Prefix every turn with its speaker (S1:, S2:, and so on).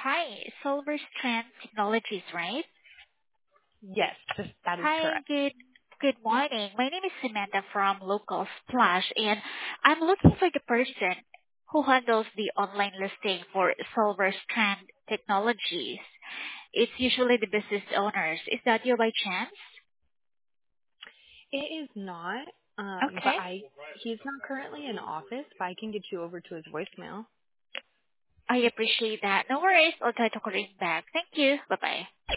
S1: Hi, Silver Strand Technologies, right?
S2: Yes, that is
S1: Hi,
S2: correct.
S1: good morning. My name is Samantha from Local Splash, and I'm looking for the person who handles the online listing for Silver Strand Technologies. It's usually the business owners. Is that you by chance?
S2: It is not,
S1: Okay.
S2: he's not currently in office, but I can get you over to his voicemail.
S1: I appreciate that. No worries. I'll try to call him back. Thank you. Bye-bye.